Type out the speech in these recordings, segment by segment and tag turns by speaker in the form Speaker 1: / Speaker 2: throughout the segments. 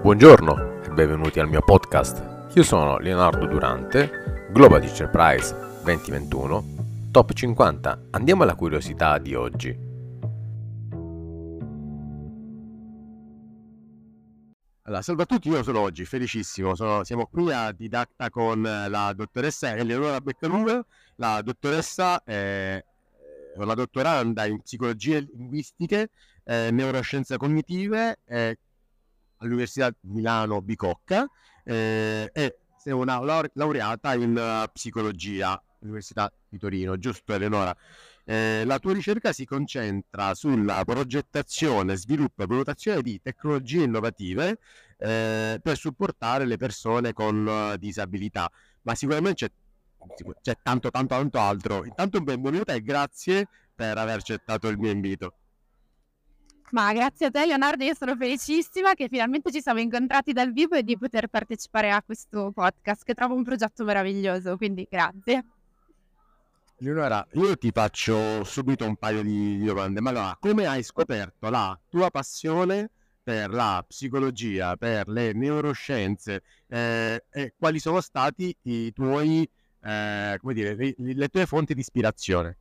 Speaker 1: Buongiorno e benvenuti al mio podcast. Io sono Leonardo Durante, Global Teacher Prize 2021, Top 50. Andiamo alla curiosità di oggi.
Speaker 2: Allora, salve a tutti, io sono oggi felicissimo, siamo qui a Didacta con la dottoressa Eleonora Beccalume. La dottoressa è una dottoranda in psicologie linguistiche, neuroscienze cognitive all'Università di Milano Bicocca e è una laureata in psicologia all'Università di Torino, giusto Eleonora? La tua ricerca si concentra sulla progettazione, sviluppo e valutazione di tecnologie innovative per supportare le persone con disabilità, ma sicuramente c'è tanto altro. Intanto benvenuta e grazie per aver accettato il mio invito.
Speaker 3: Ma grazie a te Leonardo, io sono felicissima che finalmente ci siamo incontrati dal vivo e di poter partecipare a questo podcast che trovo un progetto meraviglioso, quindi grazie.
Speaker 2: Leonora, io ti faccio subito un paio di domande, ma allora, come hai scoperto la tua passione per la psicologia, per le neuroscienze e quali sono stati i tuoi, le tue fonti di ispirazione?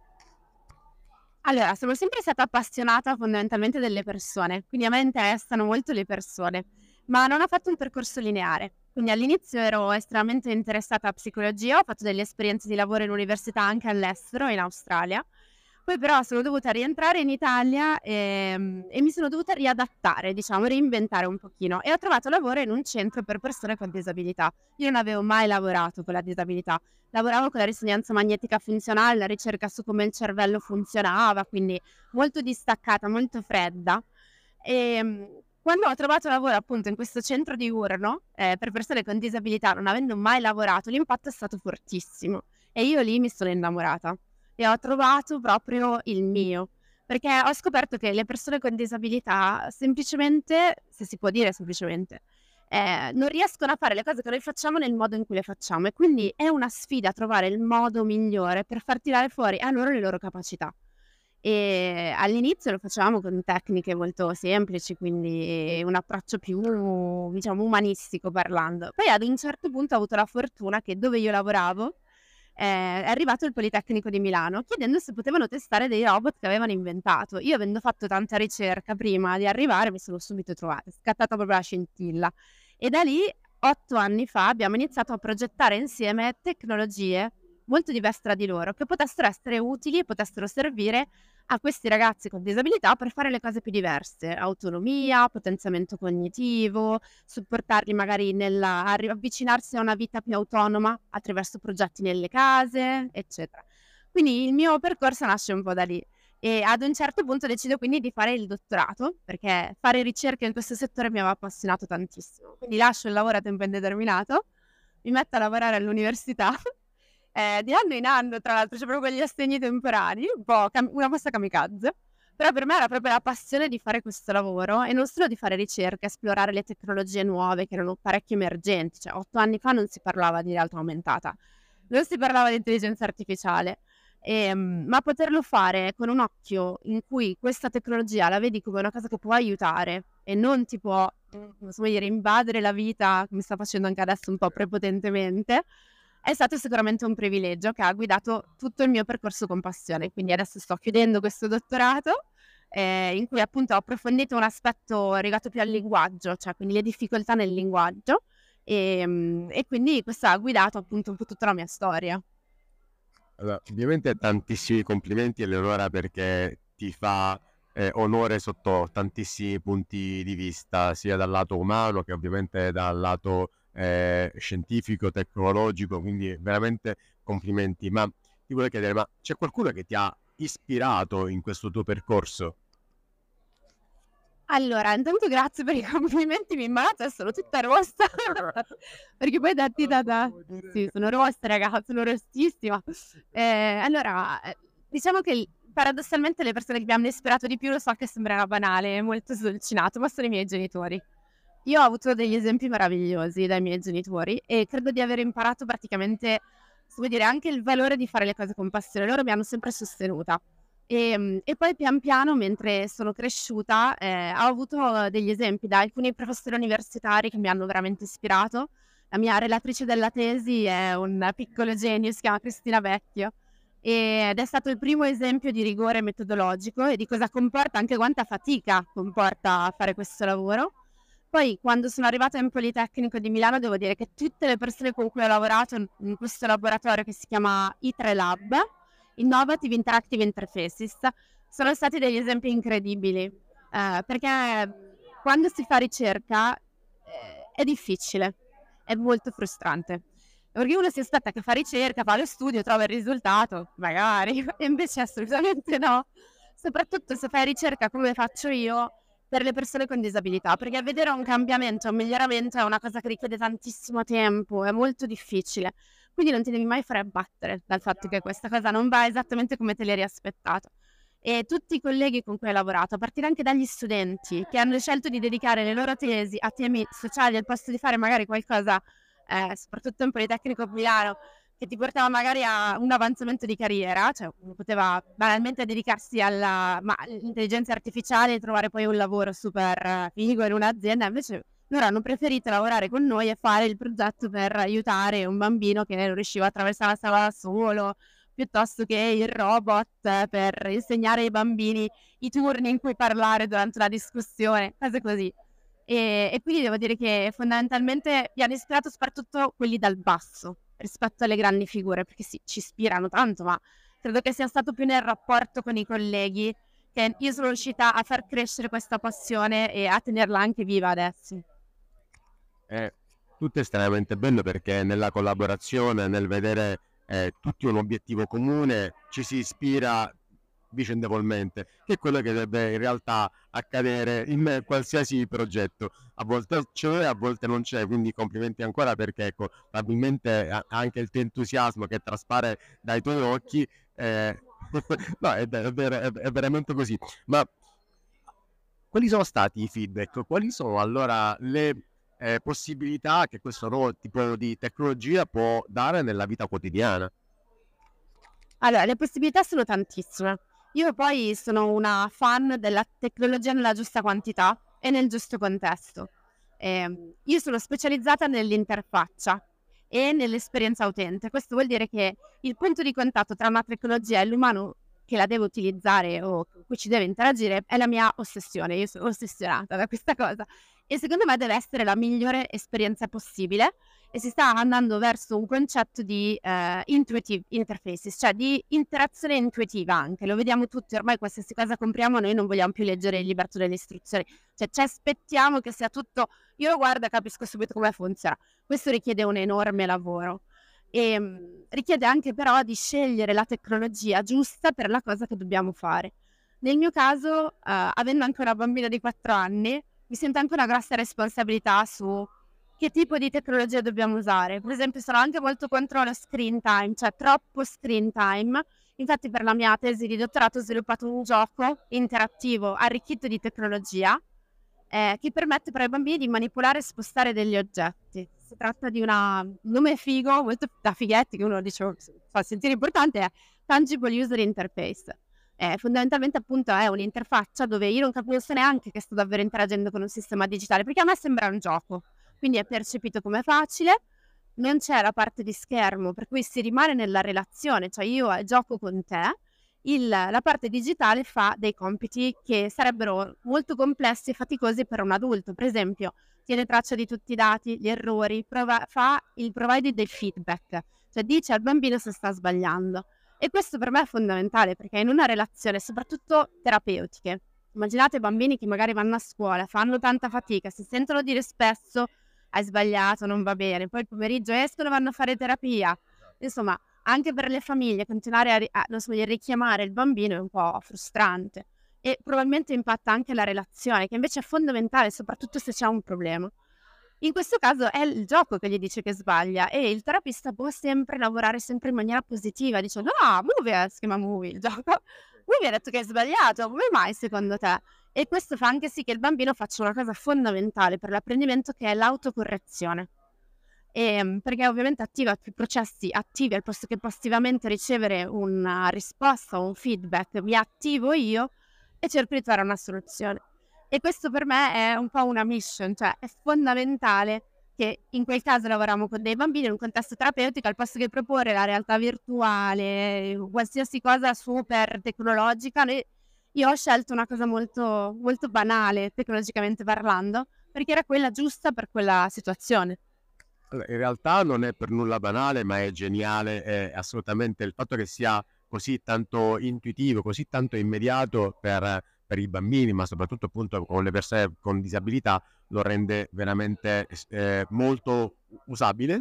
Speaker 3: Allora, sono sempre stata appassionata fondamentalmente delle persone, quindi a me interessano molto le persone, ma non ho fatto un percorso lineare. Quindi all'inizio ero estremamente interessata a psicologia, ho fatto delle esperienze di lavoro in università anche all'estero, in Australia. Poi però sono dovuta rientrare in Italia e mi sono dovuta riadattare, diciamo, reinventare un pochino. E ho trovato lavoro in un centro per persone con disabilità. Io non avevo mai lavorato con la disabilità. Lavoravo con la risonanza magnetica funzionale, la ricerca su come il cervello funzionava, quindi molto distaccata, molto fredda. Quando ho trovato lavoro appunto in questo centro diurno per persone con disabilità, non avendo mai lavorato, l'impatto è stato fortissimo e io lì mi sono innamorata e ho trovato proprio il mio, perché ho scoperto che le persone con disabilità semplicemente, se si può dire semplicemente, non riescono a fare le cose che noi facciamo nel modo in cui le facciamo, e quindi è una sfida trovare il modo migliore per far tirare fuori a loro le loro capacità. E all'inizio lo facevamo con tecniche molto semplici, quindi un approccio più, diciamo, umanistico parlando. Poi ad un certo punto ho avuto la fortuna che dove io lavoravo è arrivato il Politecnico di Milano chiedendo se potevano testare dei robot che avevano inventato. Io, avendo fatto tanta ricerca prima di arrivare, mi sono subito trovata, è scattata proprio la scintilla. E da lì, 8 anni fa, abbiamo iniziato a progettare insieme tecnologie molto diverse tra di loro, che potessero essere utili e potessero servire a questi ragazzi con disabilità per fare le cose più diverse: autonomia, potenziamento cognitivo, supportarli magari avvicinarsi a una vita più autonoma attraverso progetti nelle case, eccetera. Quindi il mio percorso nasce un po' da lì e ad un certo punto decido quindi di fare il dottorato, perché fare ricerca in questo settore mi aveva appassionato tantissimo. Quindi lascio il lavoro a tempo indeterminato, mi metto a lavorare all'università di anno in anno, tra l'altro, c'è proprio quegli assegni temporanei, un po' una mossa kamikaze. Però per me era proprio la passione di fare questo lavoro e non solo di fare ricerca, esplorare le tecnologie nuove che erano parecchio emergenti. Cioè 8 anni fa non si parlava di realtà aumentata, non si parlava di intelligenza artificiale, ma poterlo fare con un occhio in cui questa tecnologia la vedi come una cosa che può aiutare e non ti può, come dire, invadere la vita, come sta facendo anche adesso un po' prepotentemente, è stato sicuramente un privilegio che ha guidato tutto il mio percorso con passione. Quindi adesso sto chiudendo questo dottorato in cui appunto ho approfondito un aspetto legato più al linguaggio, cioè quindi le difficoltà nel linguaggio, e quindi questo ha guidato appunto un po' tutta la mia storia.
Speaker 2: Allora, ovviamente tantissimi complimenti Eleonora, perché ti fa onore sotto tantissimi punti di vista, sia dal lato umano che ovviamente dal lato scientifico, tecnologico, quindi veramente complimenti. Ma ti volevo chiedere, ma c'è qualcuno che ti ha ispirato in questo tuo percorso?
Speaker 3: Allora, intanto grazie per i complimenti, mi imbarazo, sono tutta rossa perché poi sì, sono rossa ragazzi, sono rossissima. Allora, diciamo che paradossalmente le persone che mi hanno ispirato di più, lo so che sembrerà banale, molto sdolcinato, ma sono i miei genitori. Io ho avuto degli esempi meravigliosi dai miei genitori e credo di aver imparato praticamente, come dire, anche il valore di fare le cose con passione. Loro mi hanno sempre sostenuta. E poi pian piano, mentre sono cresciuta, ho avuto degli esempi da alcuni professori universitari che mi hanno veramente ispirato. La mia relatrice della tesi è un piccolo genio, si chiama Cristina Vecchio, ed è stato il primo esempio di rigore metodologico e di cosa comporta, anche quanta fatica comporta fare questo lavoro. Poi quando sono arrivata in Politecnico di Milano devo dire che tutte le persone con cui ho lavorato in questo laboratorio che si chiama I3 Lab, Innovative Interactive Interfaces, sono stati degli esempi incredibili, perché quando si fa ricerca è difficile, è molto frustrante. Perché uno si aspetta che fa ricerca, fa lo studio, trova il risultato, magari, e invece assolutamente no. Soprattutto se fai ricerca come faccio io per le persone con disabilità, perché vedere un cambiamento, un miglioramento è una cosa che richiede tantissimo tempo, è molto difficile. Quindi non ti devi mai fare abbattere dal fatto che questa cosa non va esattamente come te l'eri aspettato. E tutti i colleghi con cui ho lavorato, a partire anche dagli studenti che hanno scelto di dedicare le loro tesi a temi sociali al posto di fare magari qualcosa, soprattutto in Politecnico a Milano, che ti portava magari a un avanzamento di carriera, cioè uno poteva banalmente dedicarsi all'intelligenza artificiale e trovare poi un lavoro super figo in un'azienda, invece loro hanno preferito lavorare con noi e fare il progetto per aiutare un bambino che non riusciva a attraversare la sala da solo, piuttosto che il robot per insegnare ai bambini i turni in cui parlare durante la discussione, cose così. E quindi devo dire che fondamentalmente mi hanno ispirato soprattutto quelli dal basso rispetto alle grandi figure, perché sì, ci ispirano tanto, ma credo che sia stato più nel rapporto con i colleghi che io sono riuscita a far crescere questa passione e a tenerla anche viva adesso.
Speaker 2: È tutto estremamente bello perché nella collaborazione, nel vedere tutti un obiettivo comune, ci si ispira vicendevolmente, che è quello che deve in realtà accadere in qualsiasi progetto. A volte c'è, a volte non c'è, quindi complimenti ancora perché ecco, probabilmente anche il tuo entusiasmo che traspare dai tuoi occhi, no, è veramente così. Ma quali sono stati i feedback? Quali sono allora le possibilità che questo nuovo tipo di tecnologia può dare nella vita quotidiana?
Speaker 3: Allora, le possibilità sono tantissime. Io poi sono una fan della tecnologia nella giusta quantità e nel giusto contesto. Io sono specializzata nell'interfaccia e nell'esperienza utente. Questo vuol dire che il punto di contatto tra una tecnologia e l'umano che la deve utilizzare o con cui ci deve interagire è la mia ossessione. Io sono ossessionata da questa cosa e secondo me deve essere la migliore esperienza possibile e si sta andando verso un concetto di intuitive interfaces, cioè di interazione intuitiva anche. Lo vediamo tutti, ormai qualsiasi cosa compriamo noi non vogliamo più leggere il libretto delle istruzioni, cioè ci aspettiamo che sia tutto, io lo guardo e capisco subito come funziona. Questo richiede un enorme lavoro e richiede anche però di scegliere la tecnologia giusta per la cosa che dobbiamo fare. Nel mio caso, avendo anche una bambina di 4 anni, mi sento anche una grossa responsabilità su che tipo di tecnologia dobbiamo usare. Per esempio sono anche molto contro lo screen time, cioè troppo screen time. Infatti per la mia tesi di dottorato ho sviluppato un gioco interattivo arricchito di tecnologia che permette però ai bambini di manipolare e spostare degli oggetti. Si tratta di un nome figo, molto da fighetti, che uno dice fa sentire importante, è Tangible User Interface. Fondamentalmente appunto è un'interfaccia dove io non so neanche che sto davvero interagendo con un sistema digitale, perché a me sembra un gioco, quindi è percepito come facile, non c'è la parte di schermo, per cui si rimane nella relazione, cioè io gioco con te, la parte digitale fa dei compiti che sarebbero molto complessi e faticosi per un adulto. Per esempio, tiene traccia di tutti i dati, gli errori, fa il providing del feedback, cioè dice al bambino se sta sbagliando. E questo per me è fondamentale perché in una relazione, soprattutto terapeutiche, immaginate bambini che magari vanno a scuola, fanno tanta fatica, si sentono dire spesso hai sbagliato, non va bene, poi il pomeriggio escono e vanno a fare terapia. Insomma, anche per le famiglie continuare non so, richiamare il bambino è un po' frustrante e probabilmente impatta anche la relazione, che invece è fondamentale, soprattutto se c'è un problema. In questo caso è il gioco che gli dice che sbaglia e il terapista può sempre lavorare sempre in maniera positiva, dicendo Movie, si chiama Movie il gioco, Movie ha detto che hai sbagliato, come mai secondo te? E questo fa anche sì che il bambino faccia una cosa fondamentale per l'apprendimento che è l'autocorrezione. perché ovviamente attiva più processi attivi al posto che passivamente ricevere una risposta o un feedback, mi attivo io e cerco di trovare una soluzione. E questo per me è un po' una mission, cioè è fondamentale che in quel caso lavoriamo con dei bambini in un contesto terapeutico, al posto che proporre la realtà virtuale, qualsiasi cosa super tecnologica, io ho scelto una cosa molto, molto banale, tecnologicamente parlando, perché era quella giusta per quella situazione.
Speaker 2: Allora, in realtà non è per nulla banale, ma è geniale, è assolutamente il fatto che sia così tanto intuitivo, così tanto immediato per i bambini, ma soprattutto appunto con le persone con disabilità, lo rende veramente molto usabile,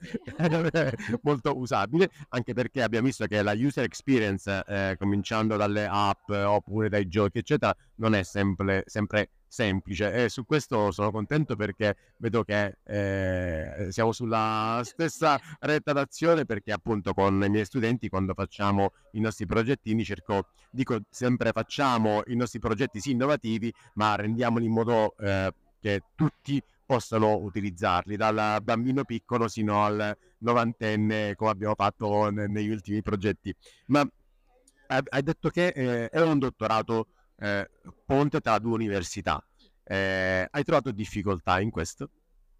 Speaker 2: molto usabile, anche perché abbiamo visto che la user experience, cominciando dalle app oppure dai giochi, eccetera, non è sempre semplice, e su questo sono contento perché vedo che siamo sulla stessa retta d'azione, perché appunto con i miei studenti, quando facciamo i nostri progettini, dico sempre, facciamo i nostri progetti sì innovativi, ma rendiamoli in modo che tutti possano utilizzarli, dal bambino piccolo sino al novantenne, come abbiamo fatto negli ultimi progetti. Ma hai detto che è un dottorato ponte tra due università. Hai trovato difficoltà in questo?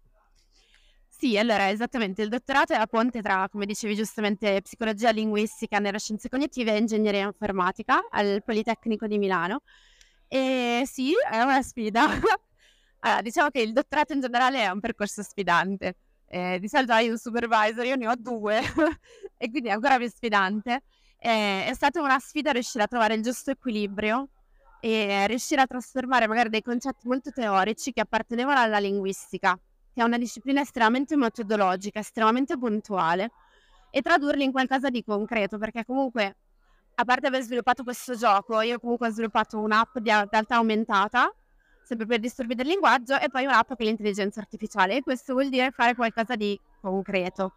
Speaker 3: Sì, allora esattamente, il dottorato è la ponte tra, come dicevi giustamente, psicologia linguistica, neuroscienze cognitive e ingegneria informatica al Politecnico di Milano. E sì, è una sfida. Allora, diciamo che il dottorato in generale è un percorso sfidante. Di solito hai un supervisor, io ne ho due, e quindi è ancora più sfidante. È stata una sfida riuscire a trovare il giusto equilibrio e riuscire a trasformare magari dei concetti molto teorici che appartenevano alla linguistica, che è una disciplina estremamente metodologica, estremamente puntuale, e tradurli in qualcosa di concreto, perché comunque, a parte aver sviluppato questo gioco, io comunque ho sviluppato un'app di realtà aumentata, sempre per disturbi del linguaggio, e poi un'app per l'intelligenza artificiale, e questo vuol dire fare qualcosa di concreto.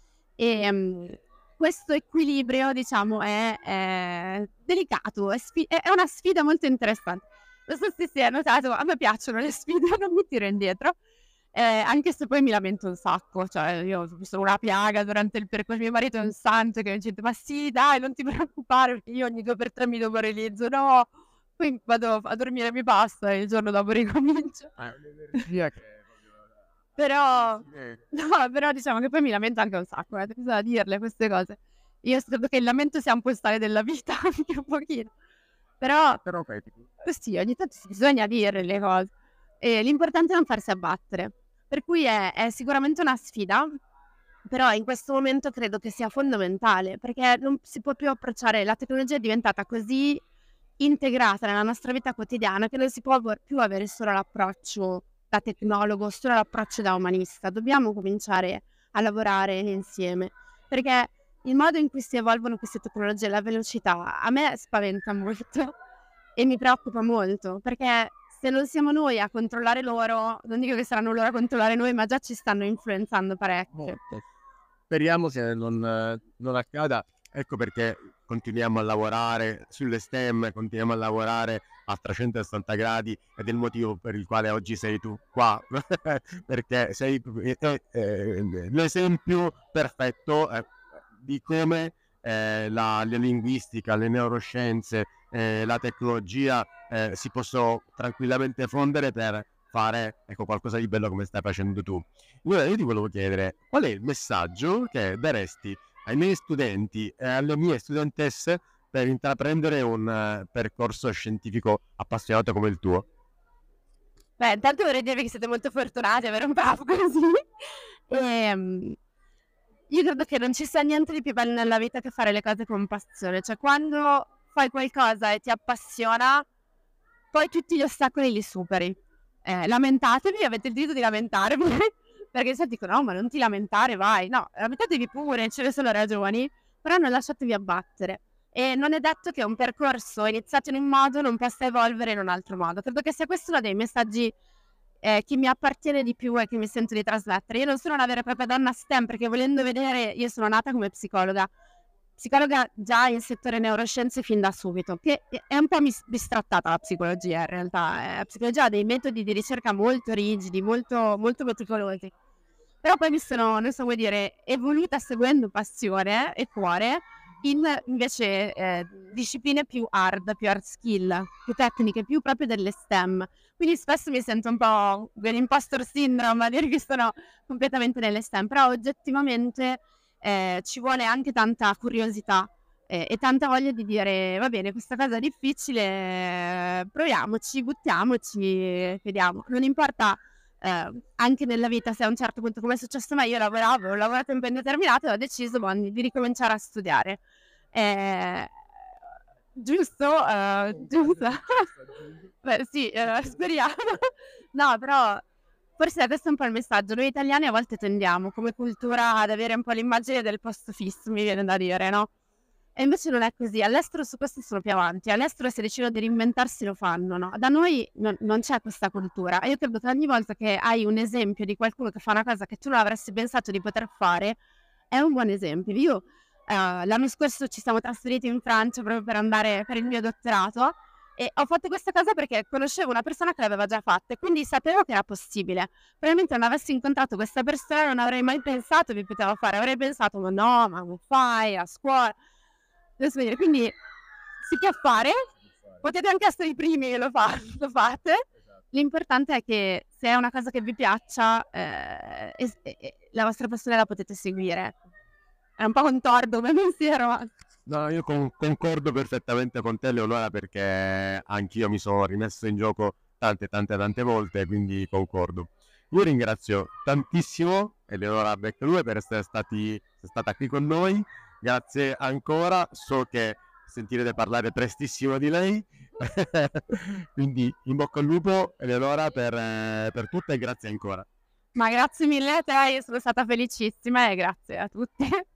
Speaker 3: E questo equilibrio, diciamo, è delicato, è una sfida molto interessante. Non so se si è notato, a me piacciono le sfide, non mi tiro indietro, anche se poi mi lamento un sacco, cioè io sono una piaga durante il percorso. Mio marito è un santo che mi dice: "Ma sì, dai, non ti preoccupare", perché io ogni 2 per 3 mi demoralizzo. No, poi vado a dormire, mi basta e il giorno dopo ricomincio.
Speaker 2: Un'energia che è
Speaker 3: Però
Speaker 2: proprio...
Speaker 3: no, però diciamo che poi mi lamento anche un sacco, bisogna dirle queste cose. Io credo che il lamento sia un po' il sale della vita, anche un pochino. Però
Speaker 2: terapeutico.
Speaker 3: sì, ogni tanto bisogna dire le cose. E l'importante è non farsi abbattere. Per cui è sicuramente una sfida, però in questo momento credo che sia fondamentale, perché non si può più approcciare, la tecnologia è diventata così integrata nella nostra vita quotidiana che non si può più avere solo l'approccio da tecnologo, solo l'approccio da umanista. Dobbiamo cominciare a lavorare insieme, perché il modo in cui si evolvono queste tecnologie, la velocità, a me spaventa molto e mi preoccupa molto, perché se non siamo noi a controllare loro, non dico che saranno loro a controllare noi, ma già ci stanno influenzando parecchio.
Speaker 2: Molto. Speriamo se non accada. Ecco perché continuiamo a lavorare sulle STEM, continuiamo a lavorare a 360 gradi, ed è il motivo per il quale oggi sei tu qua, perché sei l'esempio perfetto di come la linguistica, le neuroscienze, la tecnologia si possono tranquillamente fondere per fare, ecco, qualcosa di bello come stai facendo tu. Allora, io ti volevo chiedere qual è il messaggio che daresti ai miei studenti e alle mie studentesse per intraprendere un percorso scientifico appassionato come il tuo.
Speaker 3: Beh, intanto vorrei dirvi che siete molto fortunati ad avere un prof così. Io credo che non ci sia niente di più bello nella vita che fare le cose con passione. Cioè, quando fai qualcosa e ti appassiona, poi tutti gli ostacoli li superi. Lamentatevi, avete il diritto di lamentarvi, perché se dicono no, ma non ti lamentare, vai. No, lamentatevi pure, ce ne sono ragioni, però non lasciatevi abbattere. E non è detto che un percorso iniziato in un modo non possa evolvere in un altro modo. Credo che sia questo uno dei messaggi che mi appartiene di più e che mi sento di trasmettere. Io non sono una vera e propria donna STEM, perché volendo vedere, io sono nata come psicologa già in settore neuroscienze fin da subito, che è un po' bistrattata la psicologia in realtà. La psicologia ha dei metodi di ricerca molto rigidi, molto, molto meticolosi. Però poi mi sono, non so come dire, evoluta seguendo passione e cuore in invece discipline più hard skill, più tecniche, più proprio delle STEM. Quindi spesso mi sento un po' dell'impostor syndrome a dire che sono completamente nelle STEM, però oggettivamente ci vuole anche tanta curiosità e tanta voglia di dire va bene, questa cosa è difficile, proviamoci, buttiamoci, vediamo. Non importa anche nella vita, se a un certo punto, come è successo a me, io lavoravo, ho lavorato a tempo indeterminato e ho deciso di ricominciare a studiare. Giusto? Giusto? Beh, sì, speriamo. No, però forse questo è un po' il messaggio. Noi italiani a volte tendiamo come cultura ad avere un po' l'immagine del posto fisso, mi viene da dire, no? E invece non è così. All'estero su questo sono più avanti. All'estero se decidono di reinventarsi lo fanno, no? Da noi non c'è questa cultura. E io credo che ogni volta che hai un esempio di qualcuno che fa una cosa che tu non avresti pensato di poter fare, è un buon esempio. Io l'anno scorso ci siamo trasferiti in Francia proprio per andare per il mio dottorato e ho fatto questa cosa perché conoscevo una persona che l'aveva già fatta e quindi sapevo che era possibile. Probabilmente non avessi incontrato questa persona non avrei mai pensato che potevo fare, avrei pensato ma no, ma come fai a scuola? Quindi si può fare, potete anche essere i primi che lo fate. L'importante è che se è una cosa che vi piaccia la vostra passione la potete seguire. È un po' contorto come pensiero, ma
Speaker 2: No, io concordo perfettamente con te, Leonora, perché anch'io mi sono rimesso in gioco tante volte, quindi concordo. Io ringrazio tantissimo Eleonora Beccalue per essere stata qui con noi. Grazie ancora, so che sentirete parlare prestissimo di lei. Quindi in bocca al lupo, Eleonora, per tutto e grazie ancora.
Speaker 3: grazie mille a te, io sono stata felicissima e grazie a tutti.